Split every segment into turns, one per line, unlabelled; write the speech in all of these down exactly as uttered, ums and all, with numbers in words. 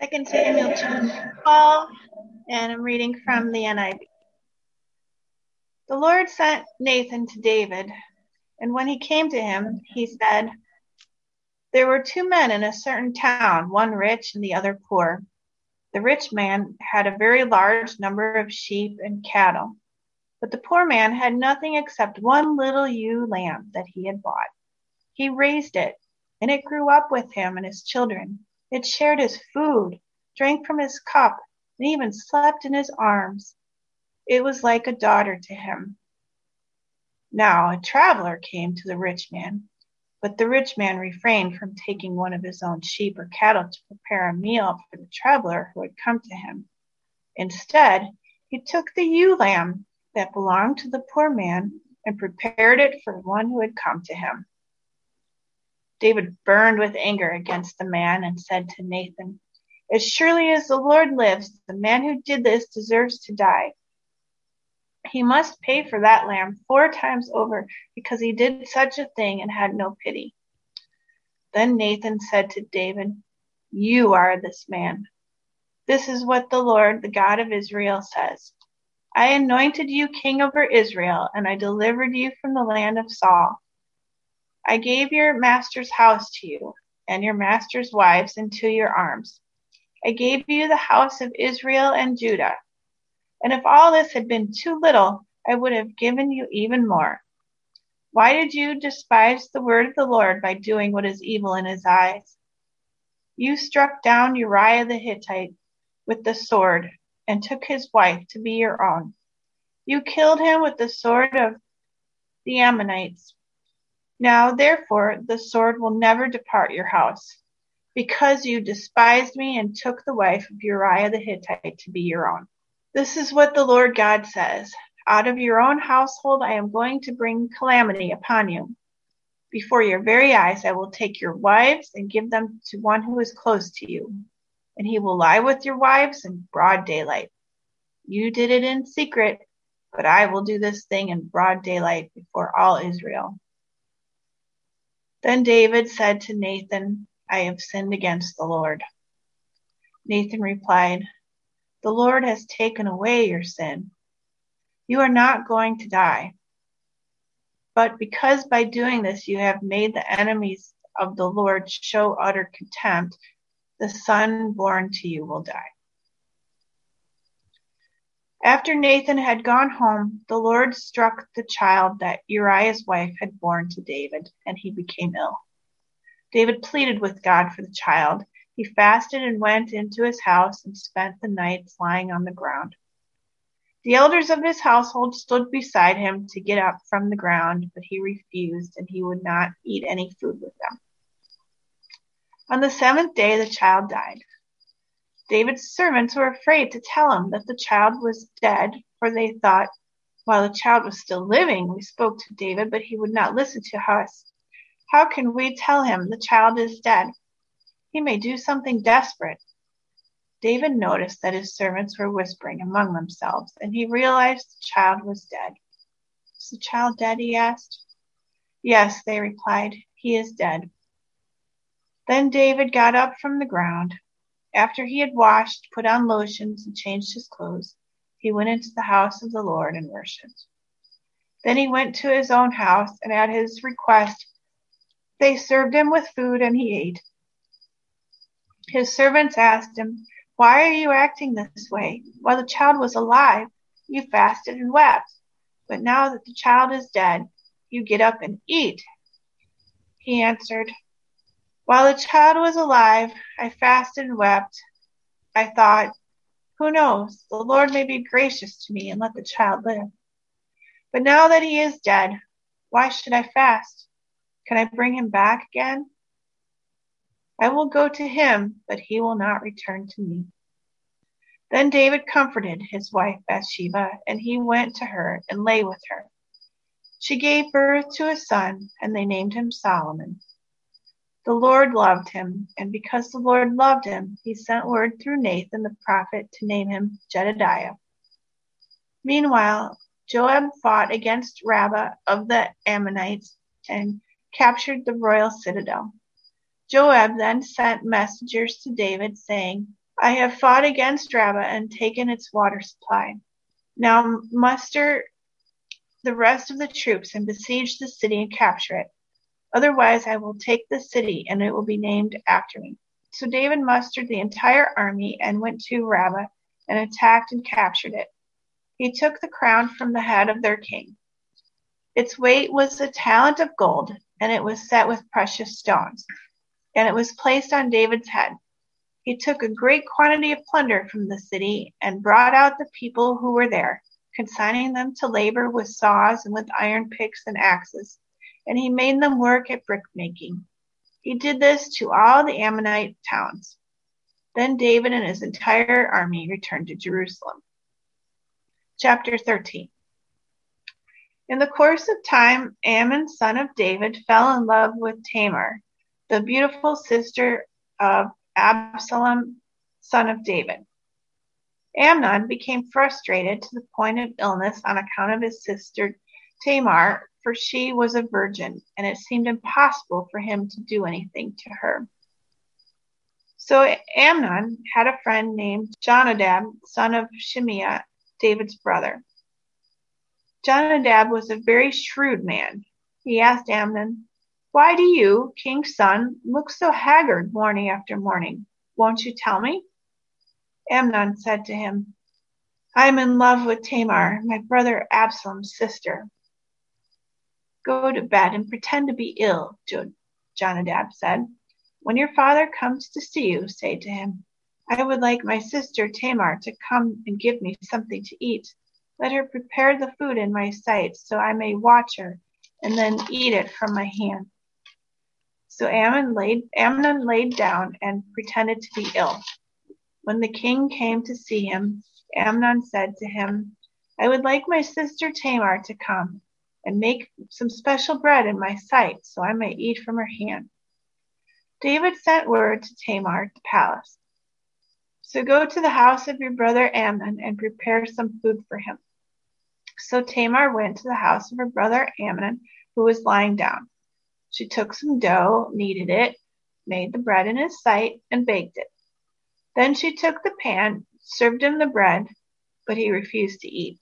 Second Samuel chapter twelve, and I'm reading from the N I V. The Lord sent Nathan to David, and when he came to him, he said, There were two men in a certain town, one rich and the other poor. The rich man had a very large number of sheep and cattle, but the poor man had nothing except one little ewe lamb that he had bought. He raised it, and it grew up with him and his children. It shared his food, drank from his cup, and even slept in his arms. It was like a daughter to him. Now a traveler came to the rich man, but the rich man refrained from taking one of his own sheep or cattle to prepare a meal for the traveler who had come to him. Instead, he took the ewe lamb that belonged to the poor man and prepared it for one who had come to him. David burned with anger against the man and said to Nathan, As surely as the Lord lives, the man who did this deserves to die. He must pay for that lamb four times over because he did such a thing and had no pity. Then Nathan said to David, You are this man. This is what the Lord, the God of Israel, says. I anointed you king over Israel, and I delivered you from the land of Saul. I gave your master's house to you, and your master's wives into your arms. I gave you the house of Israel and Judah. And if all this had been too little, I would have given you even more. Why did you despise the word of the Lord by doing what is evil in his eyes? You struck down Uriah the Hittite with the sword and took his wife to be your own. You killed him with the sword of the Ammonites. Now, therefore, the sword will never depart your house, because you despised me and took the wife of Uriah the Hittite to be your own. This is what the Lord God says. Out of your own household I am going to bring calamity upon you. Before your very eyes I will take your wives and give them to one who is close to you, and he will lie with your wives in broad daylight. You did it in secret, but I will do this thing in broad daylight before all Israel. Then David said to Nathan, I have sinned against the Lord. Nathan replied, The Lord has taken away your sin. You are not going to die. But because by doing this you have made the enemies of the Lord show utter contempt, the son born to you will die. After Nathan had gone home, the Lord struck the child that Uriah's wife had borne to David, and he became ill. David pleaded with God for the child. He fasted and went into his house and spent the nights lying on the ground. The elders of his household stood beside him to get up from the ground, but he refused, and he would not eat any food with them. On the seventh day, the child died. David's servants were afraid to tell him that the child was dead, for they thought, while the child was still living, we spoke to David, but he would not listen to us. How can we tell him the child is dead? He may do something desperate. David noticed that his servants were whispering among themselves, and he realized the child was dead. Is the child dead? He asked. Yes, they replied, he is dead. Then David got up from the ground. After he had washed, put on lotions, and changed his clothes, he went into the house of the Lord and worshipped. Then he went to his own house, and at his request, they served him with food, and he ate. His servants asked him, Why are you acting this way? While the child was alive, you fasted and wept. But now that the child is dead, you get up and eat. He answered, While the child was alive, I fasted and wept. I thought, Who knows? The Lord may be gracious to me and let the child live. But now that he is dead, why should I fast? Can I bring him back again? I will go to him, but he will not return to me. Then David comforted his wife Bathsheba, and he went to her and lay with her. She gave birth to a son, and they named him Solomon. The Lord loved him, and because the Lord loved him, he sent word through Nathan the prophet to name him Jedediah. Meanwhile, Joab fought against Rabbah of the Ammonites and captured the royal citadel. Joab then sent messengers to David, saying, I have fought against Rabbah and taken its water supply. Now muster the rest of the troops and besiege the city and capture it. Otherwise I will take the city, and it will be named after me." So David mustered the entire army and went to Rabbah and attacked and captured it. He took the crown from the head of their king. Its weight was a talent of gold, and it was set with precious stones, and it was placed on David's head. He took a great quantity of plunder from the city and brought out the people who were there, consigning them to labor with saws and with iron picks and axes, and he made them work at brick-making. He did this to all the Ammonite towns. Then David and his entire army returned to Jerusalem. Chapter thirteen. In the course of time, Amnon, son of David, fell in love with Tamar, the beautiful sister of Absalom, son of David. Amnon became frustrated to the point of illness on account of his sister Tamar, for she was a virgin, and it seemed impossible for him to do anything to her. So Amnon had a friend named Jonadab, son of Shimeah, David's brother. Jonadab was a very shrewd man. He asked Amnon, "Why do you, king's son, look so haggard morning after morning? Won't you tell me?" Amnon said to him, "I am in love with Tamar, my brother Absalom's sister." "Go to bed and pretend to be ill," Jonadab said. "When your father comes to see you, say to him, 'I would like my sister Tamar to come and give me something to eat. Let her prepare the food in my sight, so I may watch her and then eat it from my hand.'" So Amnon laid, Amnon laid down and pretended to be ill. When the king came to see him, Amnon said to him, "I would like my sister Tamar to come and make some special bread in my sight, so I may eat from her hand." David sent word to Tamar at the palace, "So go to the house of your brother Amnon and prepare some food for him." So Tamar went to the house of her brother Amnon, who was lying down. She took some dough, kneaded it, made the bread in his sight, and baked it. Then she took the pan, served him the bread, but he refused to eat.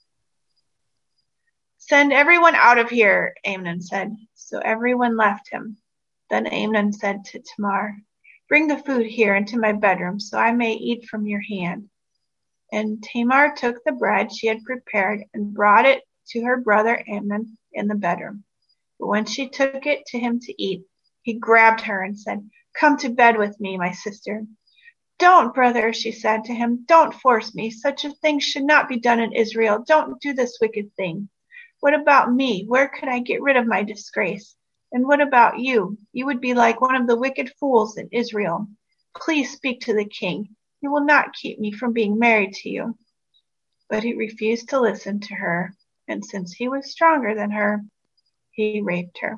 "Send everyone out of here," Amnon said. So everyone left him. Then Amnon said to Tamar, "Bring the food here into my bedroom, so I may eat from your hand." And Tamar took the bread she had prepared and brought it to her brother Amnon in the bedroom. But when she took it to him to eat, he grabbed her and said, "Come to bed with me, my sister." "Don't, brother," she said to him. "Don't force me. Such a thing should not be done in Israel. Don't do this wicked thing. What about me? Where could I get rid of my disgrace? And what about you? You would be like one of the wicked fools in Israel. Please speak to the king. He will not keep me from being married to you." But he refused to listen to her, and since he was stronger than her, he raped her.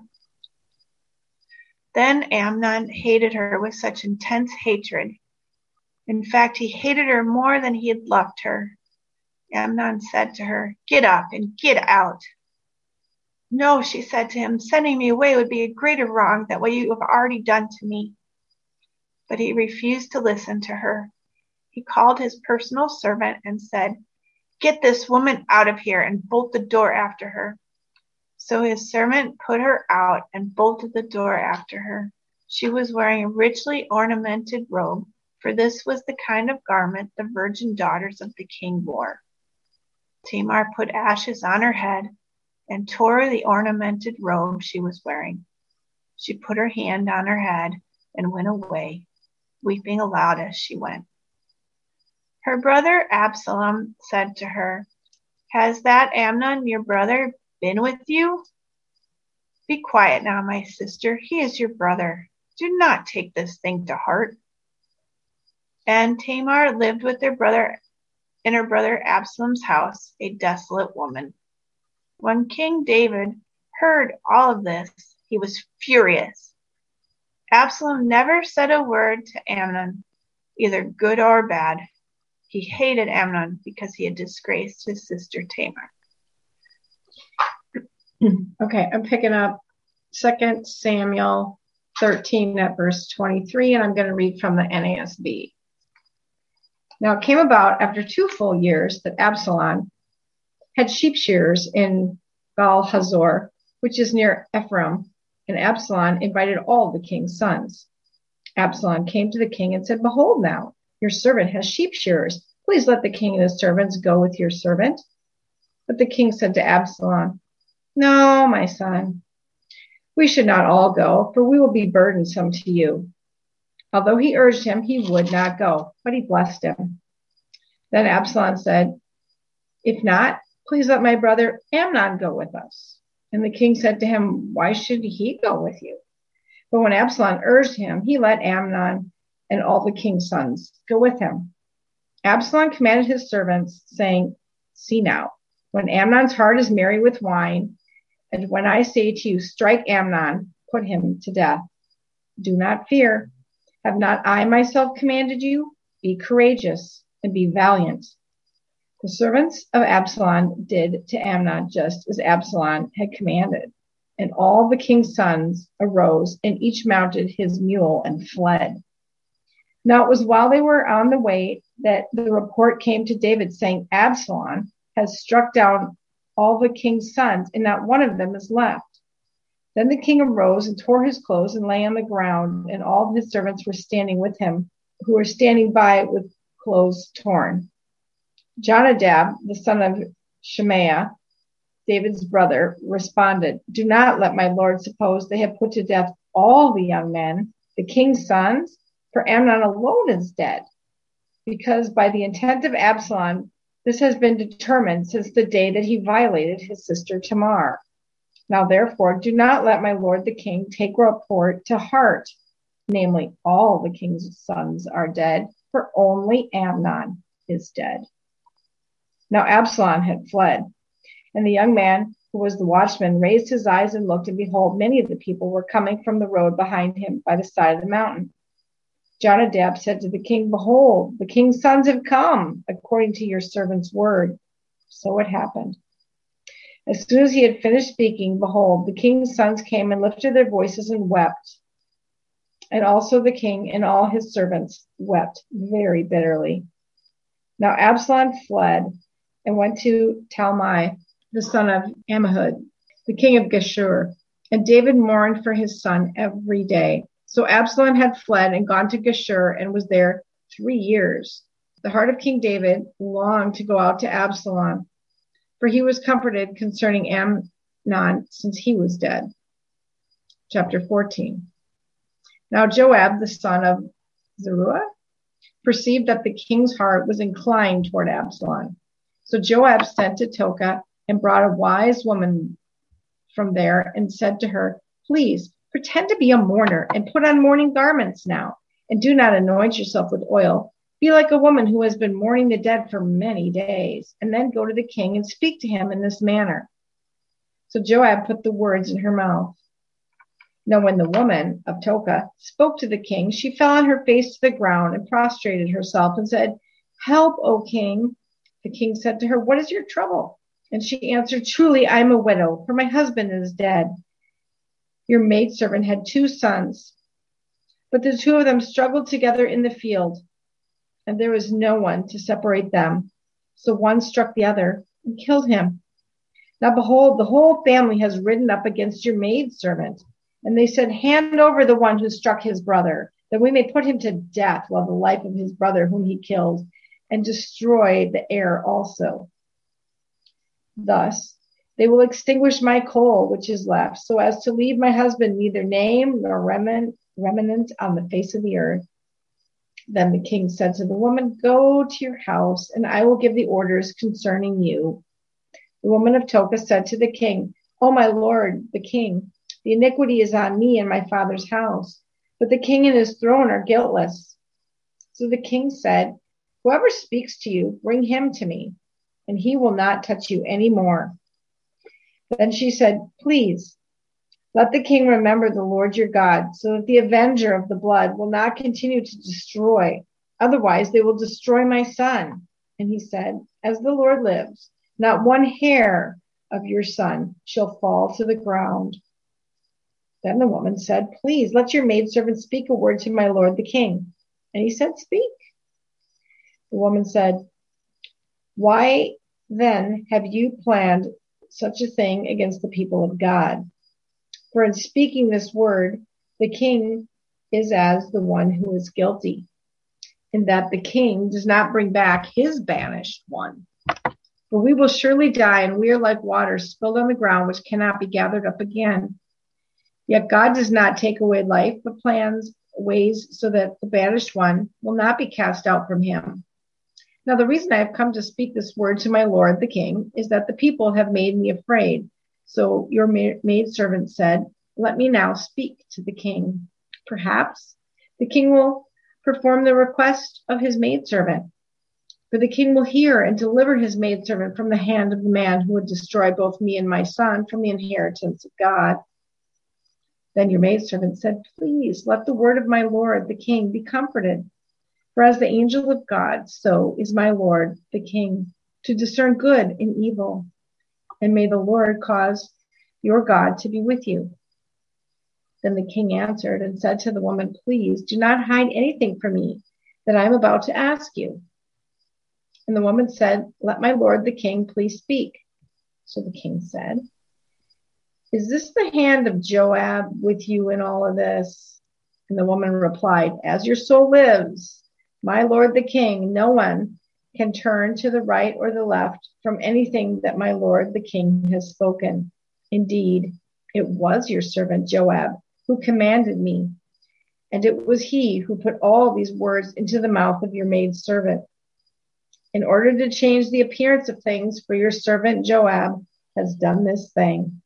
Then Amnon hated her with such intense hatred. In fact, he hated her more than he had loved her. Amnon said to her, "Get up and get out." "No," she said to him, "sending me away would be a greater wrong than what you have already done to me." But he refused to listen to her. He called his personal servant and said, "Get this woman out of here and bolt the door after her." So his servant put her out and bolted the door after her. She was wearing a richly ornamented robe, for this was the kind of garment the virgin daughters of the king wore. Tamar put ashes on her head and tore the ornamented robe she was wearing. She put her hand on her head and went away, weeping aloud as she went. Her brother Absalom said to her, "Has that Amnon, your brother, been with you?" "Be quiet now, my sister. He is your brother. Do not take this thing to heart." And Tamar lived with her brother in her brother Absalom's house, a desolate woman. When King David heard all of this, he was furious. Absalom never said a word to Amnon, either good or bad. He hated Amnon because he had disgraced his sister Tamar.
Okay, I'm picking up Second Samuel thirteen at verse twenty-three, and I'm going to read from the N A S B. Now it came about after two full years that Absalom had sheep shearers in Baal Hazor, which is near Ephraim, and Absalom invited all the king's sons. Absalom came to the king and said, "Behold now, your servant has sheep shearers. Please let the king and his servants go with your servant." But the king said to Absalom, "No, my son, we should not all go, for we will be burdensome to you." Although he urged him, he would not go, but he blessed him. Then Absalom said, "If not, please let my brother Amnon go with us." And the king said to him, "Why should he go with you?" But when Absalom urged him, he let Amnon and all the king's sons go with him. Absalom commanded his servants, saying, "See now, when Amnon's heart is merry with wine, and when I say to you, 'Strike Amnon,' put him to death. Do not fear. Have not I myself commanded you? Be courageous and be valiant." The servants of Absalom did to Amnon just as Absalom had commanded. And all the king's sons arose, and each mounted his mule and fled. Now it was while they were on the way that the report came to David, saying, "Absalom has struck down all the king's sons, and not one of them is left." Then the king arose and tore his clothes and lay on the ground, and all his servants were standing with him, who were standing by with clothes torn. Jonadab, the son of Shemaiah, David's brother, responded, "Do not let my lord suppose they have put to death all the young men, the king's sons, for Amnon alone is dead, because by the intent of Absalom, this has been determined since the day that he violated his sister Tamar. Now therefore, do not let my lord the king take report to heart, namely, all the king's sons are dead, for only Amnon is dead." Now Absalom had fled, and the young man who was the watchman raised his eyes and looked, and behold, many of the people were coming from the road behind him by the side of the mountain. Jonadab said to the king, "Behold, the king's sons have come, according to your servant's word." So it happened. As soon as he had finished speaking, behold, the king's sons came and lifted their voices and wept. And also the king and all his servants wept very bitterly. Now Absalom fled and went to Talmai, the son of Ammihud, the king of Geshur. And David mourned for his son every day. So Absalom had fled and gone to Geshur and was there three years. The heart of King David longed to go out to Absalom, for he was comforted concerning Amnon since he was dead. Chapter fourteen. Now Joab, the son of Zeruiah, perceived that the king's heart was inclined toward Absalom. So Joab sent to Tocha and brought a wise woman from there and said to her, "Please pretend to be a mourner and put on mourning garments now, and do not anoint yourself with oil. Be like a woman who has been mourning the dead for many days, and then go to the king and speak to him in this manner." So Joab put the words in her mouth. Now when the woman of Tocha spoke to the king, she fell on her face to the ground and prostrated herself and said, "Help, O king." The king said to her, "What is your trouble?" And she answered, "Truly, I am a widow, for my husband is dead. Your maidservant had two sons, but the two of them struggled together in the field, and there was no one to separate them. So one struck the other and killed him. Now behold, the whole family has ridden up against your maidservant. And they said, 'Hand over the one who struck his brother, that we may put him to death while the life of his brother whom he killed, and destroy the heir also.' Thus they will extinguish my coal which is left, so as to leave my husband neither name nor remnant, remnant on the face of the earth." Then the king said to the woman, "Go to your house, and I will give the orders concerning you." The woman of Tocha said to the king, "O my lord, the king, the iniquity is on me and my father's house, but the king and his throne are guiltless." So the king said, "Whoever speaks to you, bring him to me, and he will not touch you any more." Then she said, "Please, let the king remember the Lord your God, so that the avenger of the blood will not continue to destroy. Otherwise, they will destroy my son." And he said, "As the Lord lives, not one hair of your son shall fall to the ground." Then the woman said, "Please, let your maidservant speak a word to my lord the king." And he said, "Speak." The woman said, "Why then have you planned such a thing against the people of God? For in speaking this word, the king is as the one who is guilty, in that the king does not bring back his banished one. For we will surely die, and we are like water spilled on the ground, which cannot be gathered up again. Yet God does not take away life, but plans ways so that the banished one will not be cast out from him. Now the reason I have come to speak this word to my lord the king is that the people have made me afraid. So your maidservant said, 'Let me now speak to the king. Perhaps the king will perform the request of his maidservant. For the king will hear and deliver his maidservant from the hand of the man who would destroy both me and my son from the inheritance of God.' Then your maidservant said, 'Please let the word of my lord the king be comforted. For as the angel of God, so is my lord the king, to discern good and evil. And may the Lord cause your God to be with you.' Then the king answered and said to the woman, 'Please do not hide anything from me that I am about to ask you.' And the woman said, 'Let my lord the king please speak.' So the king said, 'Is this the hand of Joab with you in all of this?' And the woman replied, 'As your soul lives, my lord the king, no one can turn to the right or the left from anything that my lord the king has spoken. Indeed, it was your servant Joab who commanded me, and it was he who put all these words into the mouth of your maidservant. In order to change the appearance of things, for your servant Joab has done this thing.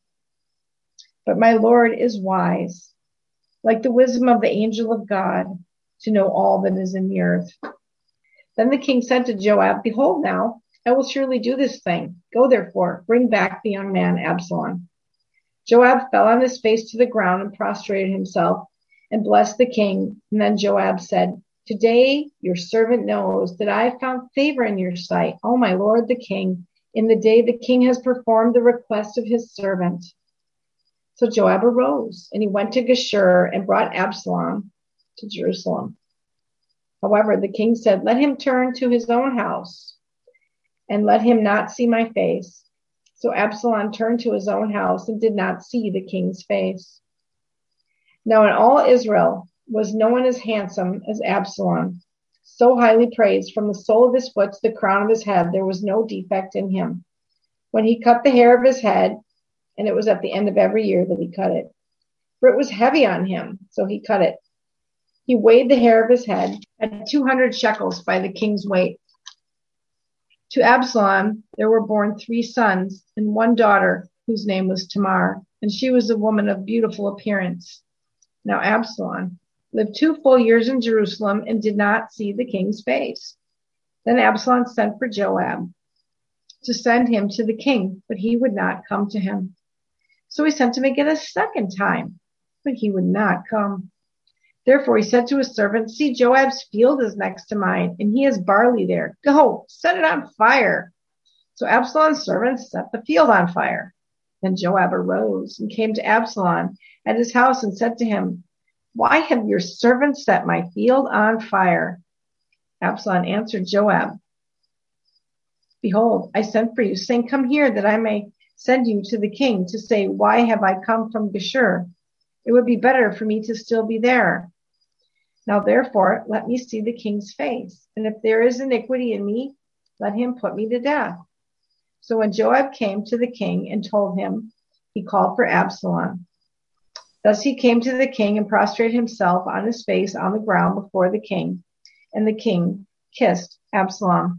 But my lord is wise, like the wisdom of the angel of God, to know all that is in the earth.' Then the king said to Joab, 'Behold now, I will surely do this thing. Go therefore, bring back the young man Absalom.' Joab fell on his face to the ground and prostrated himself and blessed the king. And then Joab said, 'Today your servant knows that I have found favor in your sight, O my lord the king, in the day the king has performed the request of his servant.' So Joab arose, and he went to Geshur and brought Absalom to Jerusalem. However, the king said, 'Let him turn to his own house, and let him not see my face.' So Absalom turned to his own house and did not see the king's face. Now in all Israel was no one as handsome as Absalom, so highly praised from the sole of his foot to the crown of his head. There was no defect in him. When he cut the hair of his head, and it was at the end of every year that he cut it, for it was heavy on him, so he cut it. He weighed the hair of his head at two hundred shekels by the king's weight. To Absalom there were born three sons and one daughter whose name was Tamar, and she was a woman of beautiful appearance. Now Absalom lived two full years in Jerusalem and did not see the king's face. Then Absalom sent for Joab to send him to the king, but he would not come to him. So he sent him again a second time, but he would not come. Therefore he said to his servant, 'See, Joab's field is next to mine, and he has barley there. Go, set it on fire.' So Absalom's servant set the field on fire. Then Joab arose and came to Absalom at his house and said to him, 'Why have your servants set my field on fire?' Absalom answered Joab, 'Behold, I sent for you, saying, Come here, that I may send you to the king to say, Why have I come from Geshur? It would be better for me to still be there. Now therefore, let me see the king's face, and if there is iniquity in me, let him put me to death.' So when Joab came to the king and told him, he called for Absalom. Thus he came to the king and prostrated himself on his face on the ground before the king, and the king kissed Absalom.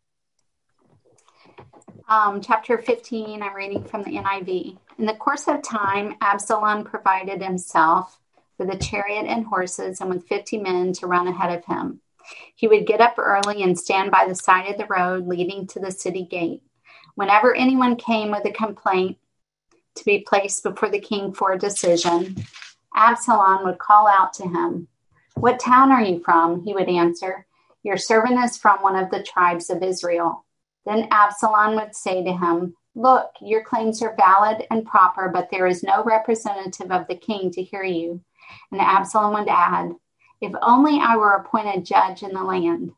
Um, chapter fifteen, I'm reading from the N I V. In the course of time, Absalom provided himself with a chariot and horses and with fifty men to run ahead of him. He would get up early and stand by the side of the road leading to the city gate. Whenever anyone came with a complaint to be placed before the king for a decision, Absalom would call out to him. 'What town are you from?' He would answer. 'Your servant is from one of the tribes of Israel.' Then Absalom would say to him, 'Look, your claims are valid and proper, but there is no representative of the king to hear you.' And Absalom would add, 'If only I were appointed judge in the land.'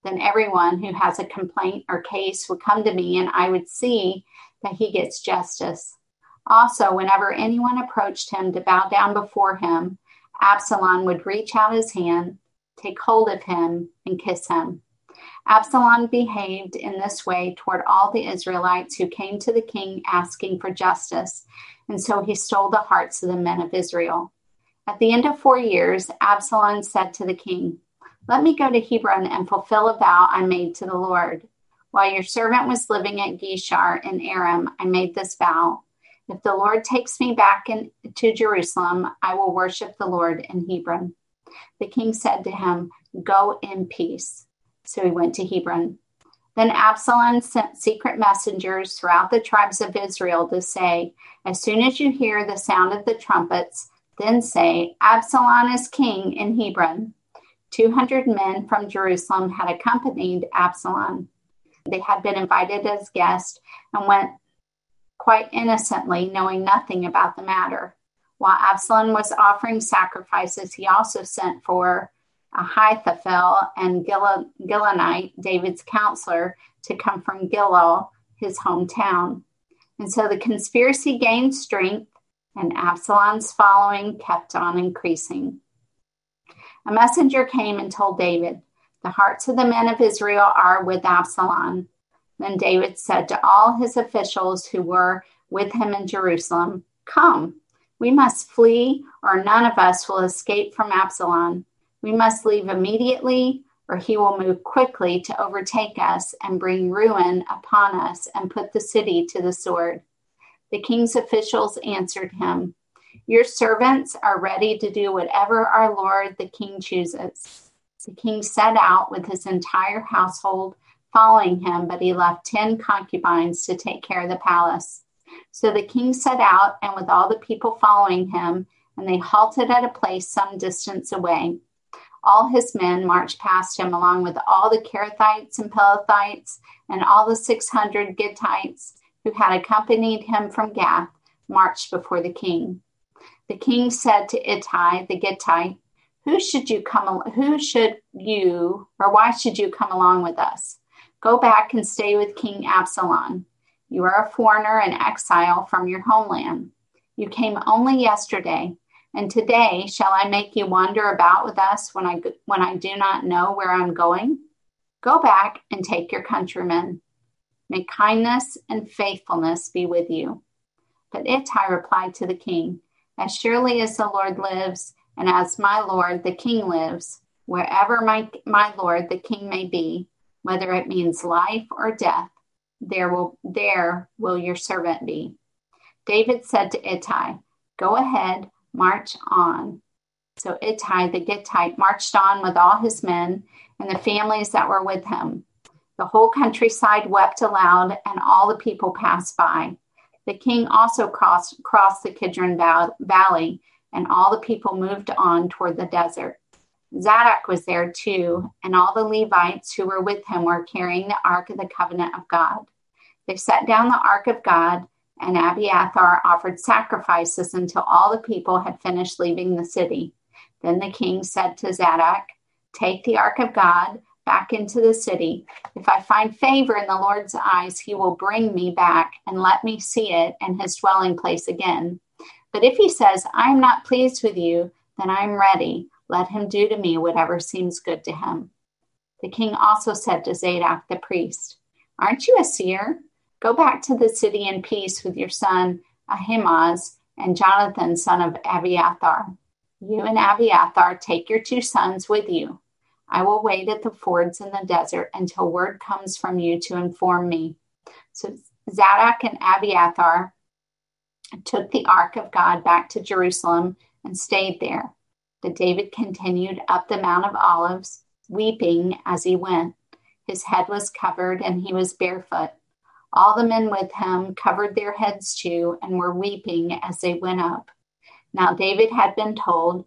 Then everyone who has a complaint or case would come to me, and I would see that he gets justice. Also, whenever anyone approached him to bow down before him, Absalom would reach out his hand, take hold of him, and kiss him. Absalom behaved in this way toward all the Israelites who came to the king asking for justice, and so he stole the hearts of the men of Israel. At the end of four years, Absalom said to the king, "Let me go to Hebron and fulfill a vow I made to the Lord. While your servant was living at Geshur in Aram, I made this vow. If the Lord takes me back in, to Jerusalem, I will worship the Lord in Hebron." The king said to him, "Go in peace." So he went to Hebron. Then Absalom sent secret messengers throughout the tribes of Israel to say, "As soon as you hear the sound of the trumpets, then say, 'Absalom is king in Hebron.'" Two hundred men from Jerusalem had accompanied Absalom. They had been invited as guests and went quite innocently, knowing nothing about the matter. While Absalom was offering sacrifices, he also sent for Ahithophel and Gil- Gilonite, David's counselor, to come from Gilgal, his hometown. And so the conspiracy gained strength, and Absalom's following kept on increasing. A messenger came and told David, "The hearts of the men of Israel are with Absalom." Then David said to all his officials who were with him in Jerusalem, "Come, we must flee, or none of us will escape from Absalom. We must leave immediately, or he will move quickly to overtake us and bring ruin upon us and put the city to the sword." The king's officials answered him, "Your servants are ready to do whatever our lord the king chooses." The king set out with his entire household following him, but he left ten concubines to take care of the palace. So the king set out, and with all the people following him, and they halted at a place some distance away. All his men marched past him, along with all the Kerethites and Pelethites, and all the six hundred Gittites who had accompanied him from Gath, marched before the king. The king said to Ittai the Gittite, Who should you come? Who should you, or why should you come along with us? Go back and stay with King Absalom. You are a foreigner and exile from your homeland. You came only yesterday, and today shall I make you wander about with us when I when I do not know where I'm going? Go back and take your countrymen. May kindness and faithfulness be with you. But Ittai replied to the king, As surely as the Lord lives, and as my lord the king lives, wherever my, my lord the king may be, whether it means life or death, there will there will your servant be. David said to Ittai, Go ahead, march on. So Ittai the Gittite marched on with all his men and the families that were with him. The whole countryside wept aloud, and all the people passed by. The king also crossed, crossed the Kidron Valley, and all the people moved on toward the desert. Zadok was there too, and all the Levites who were with him were carrying the Ark of the Covenant of God. They set down the Ark of God, and Abiathar offered sacrifices until all the people had finished leaving the city. Then the king said to Zadok, Take the Ark of God back into the city. If I find favor in the Lord's eyes, he will bring me back and let me see it and his dwelling place again. But if he says, I am not pleased with you, then I am ready. Let him do to me whatever seems good to him. The king also said to Zadok the priest, Aren't you a seer? Go back to the city in peace with your son Ahimaaz and Jonathan, son of Abiathar. You and Abiathar take your two sons with you. I will wait at the fords in the desert until word comes from you to inform me. So Zadok and Abiathar took the Ark of God back to Jerusalem and stayed there. But David continued up the Mount of Olives, weeping as he went. His head was covered and he was barefoot. All the men with him covered their heads too and were weeping as they went up. Now David had been told,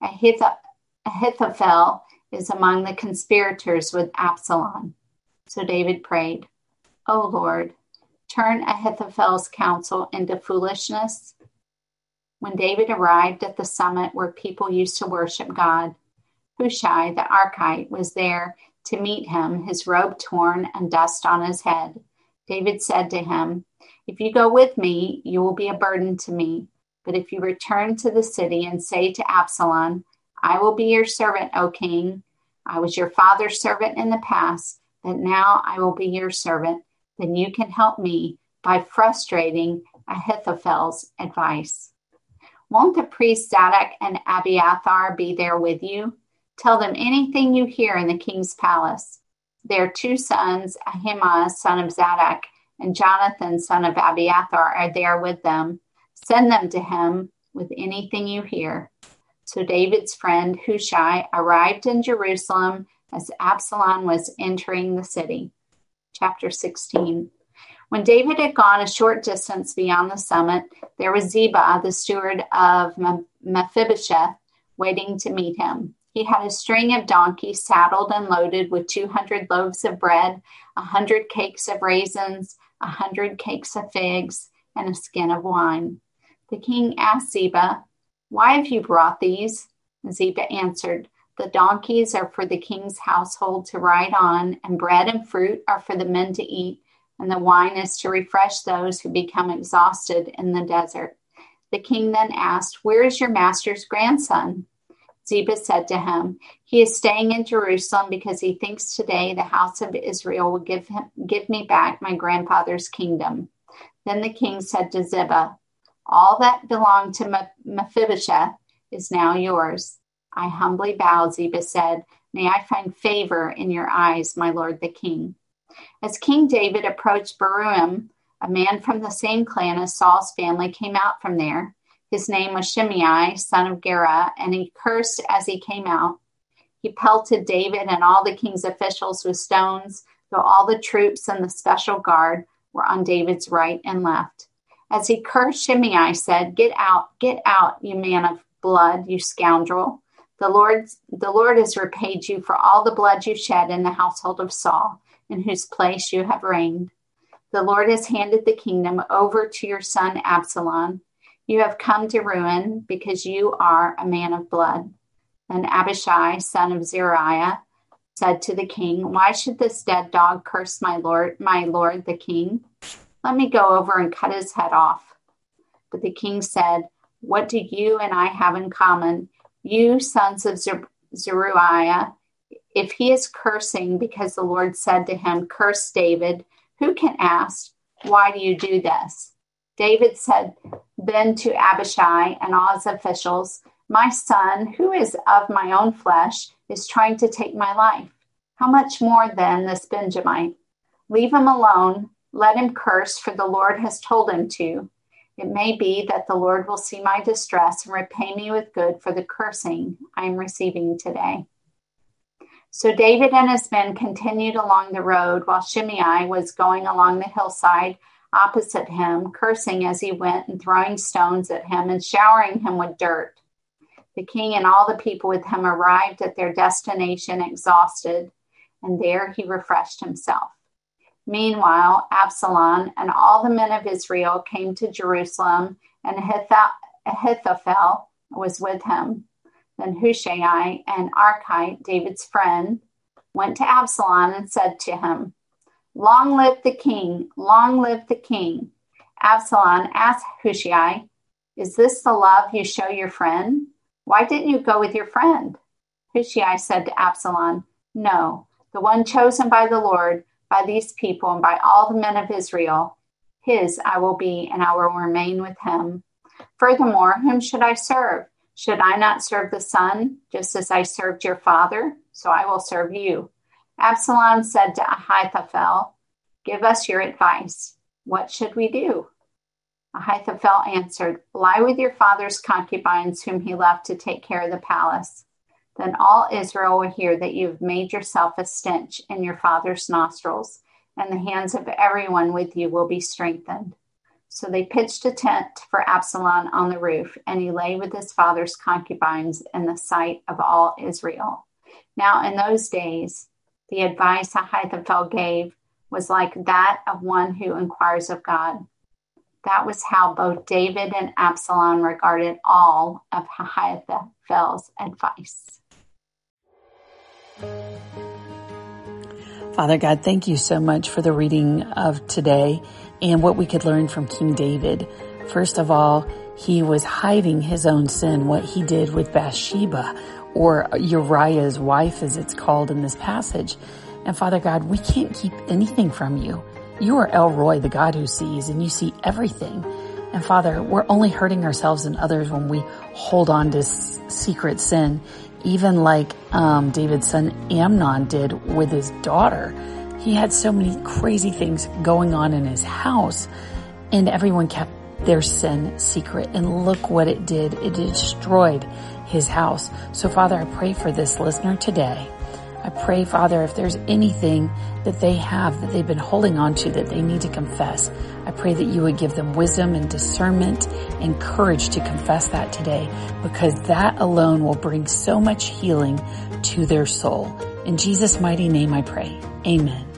Ahithophel is among the conspirators with Absalom. So David prayed, O Lord, turn Ahithophel's counsel into foolishness. When David arrived at the summit where people used to worship God, Hushai the Archite was there to meet him, his robe torn and dust on his head. David said to him, "If you go with me, you will be a burden to me. But if you return to the city and say to Absalom, 'I will be your servant, O king. I was your father's servant in the past, but now I will be your servant,' then you can help me by frustrating Ahithophel's advice. Won't the priests Zadok and Abiathar be there with you? Tell them anything you hear in the king's palace. Their two sons, Ahimaaz, son of Zadok, and Jonathan, son of Abiathar, are there with them. Send them to him with anything you hear." So David's friend Hushai arrived in Jerusalem as Absalom was entering the city. Chapter sixteen. When David had gone a short distance beyond the summit, there was Ziba, the steward of Mephibosheth, waiting to meet him. He had a string of donkeys saddled and loaded with two hundred loaves of bread, a hundred cakes of raisins, a hundred cakes of figs, and a skin of wine. The king asked Ziba, "Why have you brought these?" Ziba answered, "The donkeys are for the king's household to ride on, and bread and fruit are for the men to eat, and the wine is to refresh those who become exhausted in the desert." The king then asked, "Where is your master's grandson?" Ziba said to him, "He is staying in Jerusalem because he thinks today the house of Israel will give him, give me back my grandfather's kingdom." Then the king said to Ziba, "All that belonged to Mephibosheth is now yours." "I humbly bow," Ziba said. "May I find favor in your eyes, my lord the king." As King David approached Bahurim, a man from the same clan as Saul's family came out from there. His name was Shimei, son of Gera, and he cursed as he came out. He pelted David and all the king's officials with stones, though all the troops and the special guard were on David's right and left. As he cursed, Shimei said, "Get out, get out, you man of blood, you scoundrel. The Lord, the Lord has repaid you for all the blood you shed in the household of Saul, in whose place you have reigned. The Lord has handed the kingdom over to your son Absalom. You have come to ruin because you are a man of blood." Then Abishai, son of Zeruiah, said to the king, "Why should this dead dog curse my lord, my lord the king? Let me go over and cut his head off." But the king said, "What do you and I have in common, you sons of Zer- Zeruiah? If he is cursing because the Lord said to him, 'Curse David,' who can ask, 'Why do you do this?'" David said then to Abishai and all his officials, "My son, who is of my own flesh, is trying to take my life. How much more then this Benjamite? Leave him alone. Let him curse, for the Lord has told him to. It may be that the Lord will see my distress and repay me with good for the cursing I am receiving today." So David and his men continued along the road while Shimei was going along the hillside opposite him, cursing as he went and throwing stones at him and showering him with dirt. The king and all the people with him arrived at their destination exhausted, and there he refreshed himself. Meanwhile, Absalom and all the men of Israel came to Jerusalem, and Ahithophel was with him. Then Hushai and Archite, David's friend, went to Absalom and said to him, "Long live the king! Long live the king!" Absalom asked Hushai, "Is this the love you show your friend? Why didn't you go with your friend?" Hushai said to Absalom, "No, the one chosen by the Lord, by these people, and by all the men of Israel, his I will be, and I will remain with him. Furthermore, whom should I serve? Should I not serve the son, just as I served your father? So I will serve you." Absalom said to Ahithophel, "Give us your advice. What should we do?" Ahithophel answered, "Lie with your father's concubines, whom he left to take care of the palace. Then all Israel will hear that you have made yourself a stench in your father's nostrils, and the hands of everyone with you will be strengthened." So they pitched a tent for Absalom on the roof, and he lay with his father's concubines in the sight of all Israel. Now in those days, the advice Ahithophel gave was like that of one who inquires of God. That was how both David and Absalom regarded all of Ahithophel's advice.
Father God, thank you so much for the reading of today and what we could learn from King David. First of all, he was hiding his own sin, what he did with Bathsheba, or Uriah's wife, as it's called in this passage. And Father God, we can't keep anything from you. You are El Roy, the God who sees, and you see everything. And Father, we're only hurting ourselves and others when we hold on to s- secret sin, even like um, David's son Amnon did with his daughter. He had so many crazy things going on in his house, and everyone kept their sin secret. And look what it did. It destroyed his house. So Father, I pray for this listener today. I pray, Father, if there's anything that they have that they've been holding on to that they need to confess, I pray that you would give them wisdom and discernment and courage to confess that today, because that alone will bring so much healing to their soul. In Jesus' mighty name I pray. Amen.